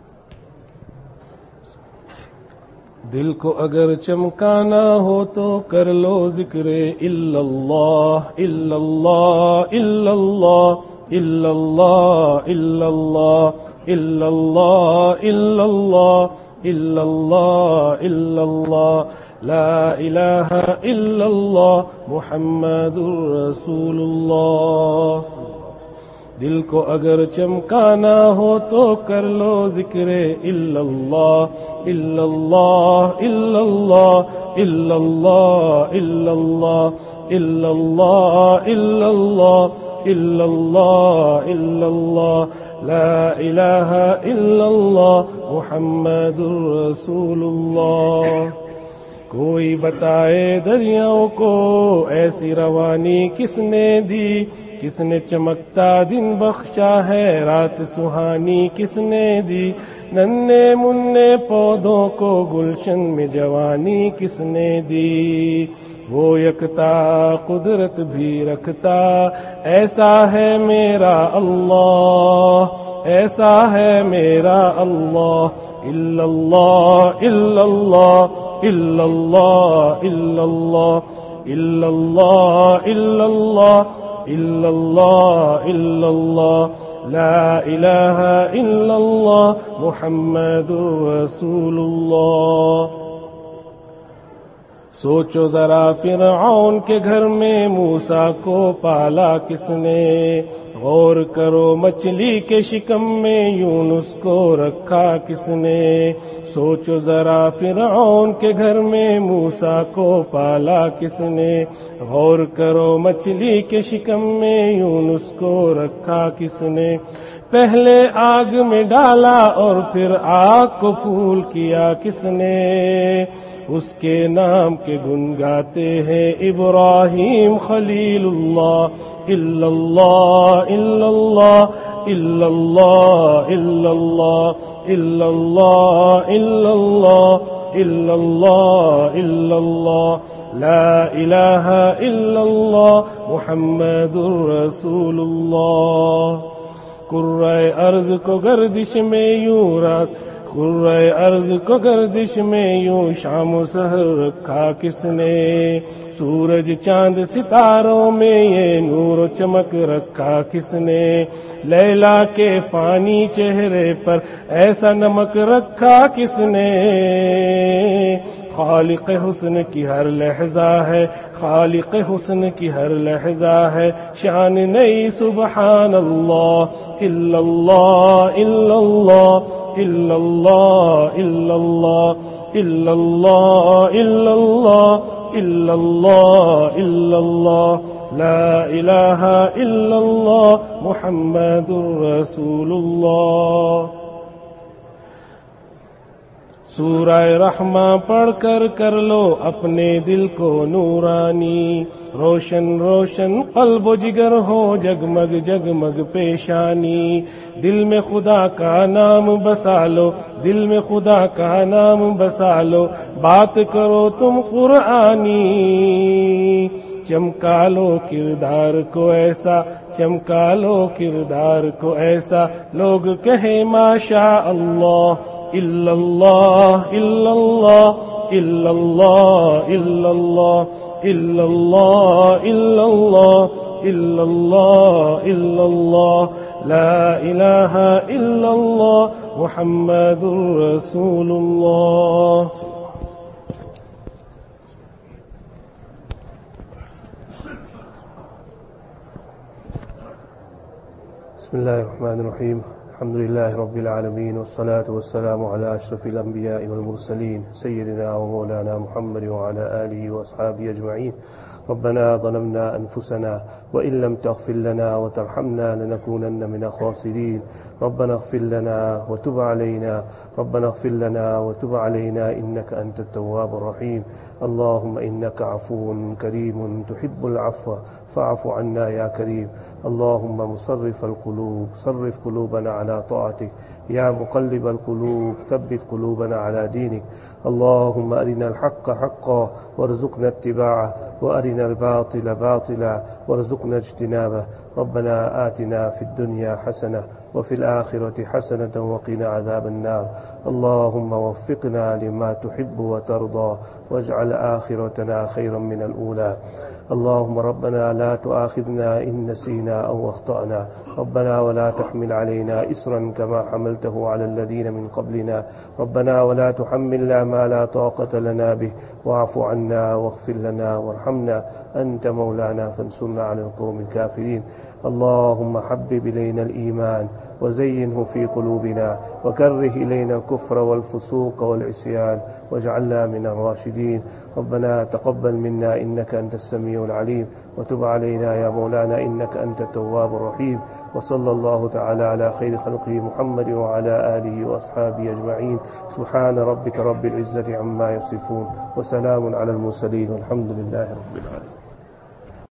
Speaker 2: दिल को अगर चमकाना हो तो कर लो जिक्रे इल्लल्लाह इल्लल्लाह इल्लल्लाह इल्लल्लाह इल्लल्लाह इल्लल्लाह इल्लल्लाह इल्लल्लाह इल्लल्लाह ला इलाहा इल्लल्लाह मुहम्मदुर रसूलुल्लाह. दिल को अगर चमकाना हो तो कर लो जिक्रे इल्लल्लाह इल्लल्लाह इल्लल्लाह इल्लल्लाह इल्लल्लाह इल्लल्लाह इल्लल्लाह इल्लल्लाह इल्लल्लाह ला इलाहा इल्लल्लाह मुहम्मदुर रसूलुल्लाह. कोई बताए दरियाओं को ऐसी रवानी किसने दी, किसने चमकता दिन बख्शा है रात सुहानी किसने दी, नन्हे मुन्ने पौधों को गुलशन में जवानी किसने दी. वो यकता कुदरत भी रखता, ऐसा है मेरा अल्लाह, ऐसा है मेरा अल्लाह. इल्लल्लाह इल्लल्लाह इल्लल्लाह इल्लल्लाह इल्लल्लाह इल्लल्लाह इल्लल्लाह इल्लल्लाह ला इलाहा इल्लल्लाह मुहम्मदुर रसूलुल्लाह. सोचो जरा फिरऔन के घर में मूसा को पाला किसने, गौर करो मछली के शिकम में यूनुस को रखा किसने. सोचो जरा फिरऔन के घर में मूसा को पाला किसने, गौर करो मछली के शिकम में यूनुस को रखा किसने. पहले आग में डाला और फिर आग को फूल किया किसने, उसके नाम के गुन गाते हैं इब्राहिम खलीलुल्लाह. इल्लल्लाह इल्लल्लाह इल्लल्लाह इल्लल्लाह इल्लल्लाह इल्लल्लाह इल्लल्लाह इल्लल्लाह ला इलाहा इल्लल्लाह मुहम्मदुर रसूलुल्लाह. कुर्रे अर्ज को गर्दिश में यूं रात, कुर्रे अर्ज को गर्दिश में यूं शाम सहर रखा किसने. सूरज चांद सितारों में ये नूर चमक रखा किसने. लैला के फानी चेहरे पर ऐसा नमक रखा किसने. खालिक हुस्न की हर लहजा है, खालिक हुस्न की हर लहजा है शान नई सुबहान अल्लाह. इल्लल्लाह इल्लल्लाह इल्लल्लाह इल्लल्लाह इल्लल्लाह इल्लल्लाह إلا الله إلا الله لا إله إلا الله محمد رسول الله. सूरा रहमा पढ़ कर कर लो अपने दिल को नूरानी, रोशन रोशन कल्ब जिगर हो जगमग जगमग पेशानी. दिल में खुदा का नाम बसा लो, दिल में खुदा का नाम बसा लो, बात करो तुम कुरानी. चमका लो किरदार को ऐसा, चमका लो किरदार को ऐसा, लोग कहे माशा अल्लाह. इल्लल्लाह इल्लल्लाह इल्लल्लाह इल्लल्लाह इल्लल्लाह इल्लल्लाह इल्लल्लाह इल्लल्लाह ला इलाहा इल्लल्लाह मुहम्मदुर रसूलुल्लाह.
Speaker 3: बिस्मिल्लाहिर्रहमानिर्रहीम. अल्हम्दुलिल्लाहि रब्बिल आलमीन वस्सलातु वस्सलामु अला अशरफिल अंबियाइ वल मुरसलीन सय्यिदिना व मौलाना मुहम्मद व अला आलिहि व अस्हाबिहि अजमईन. रब्बना ज़लमना अनफुसना व इन लम तग़फिर लना व तरहमना लनकूनन्न मिनल ख़ासिरीन. रब्बना इग़फिर लना व तुब अलैना, रब्बना इग़फिर लना व तुब अलैना इन्नका अंतत तव्वाबुर रहीम. अल्लाहुम्मा इन्नका अफ़ुव्वुन करीमुन तुहिब्बुल अफ़्व फ़अफ़ु अन्ना या करीम. अल्लाहुम्मा मुसर्रिफ़ल क़ुलूब सर्रिफ़ क़ुलूबना अला ताअतिक, या मुक़ल्लिबल क़ुलूब थब्बित क़ुलूबना अला दीनिक. अल्लाहुम्मा अरिनल हक़्क़ हक़्क़न वरज़ुक़ना इत्तिबाअह व अरिनल बातिला बातिला वरज़ुक़ना इज्तिनाबह. रब्बना आतिना फ़िद दुनिया हसनह व फ़िल आख़िरति हसनतन व क़िना अज़ाबन नार. अल्लाहुम्मा वफ़्फ़िक़ना लिमा तुहिब्बु व तर्दा वज्अल आख़िरतना ख़ैरन मिनल ऊला. اللهم ربنا لا تؤاخذنا إن نسينا أو أخطأنا. ربنا ولا تحمل علينا إصرا كما حملته على الذين من قبلنا. ربنا ولا تحملنا ما لا طاقة لنا به واعف عنا واغفر لنا وارحمنا أنت مولانا فانصرنا على القوم الكافرين. اللهم حبب إلينا الإيمان وزينه في قلوبنا وكره إلينا الكفر والفسوق والعصيان واجعلنا من الراشدين. ربنا تقبل منا إنك أنت السميع العليم وتب علينا يا مولانا إنك أنت التواب الرحيم. وصلى الله تعالى على خير خلقه محمد وعلى آله وأصحابه أجمعين. سبحان ربك رب العزة عما يصفون وسلام على المرسلين والحمد لله رب العالمين.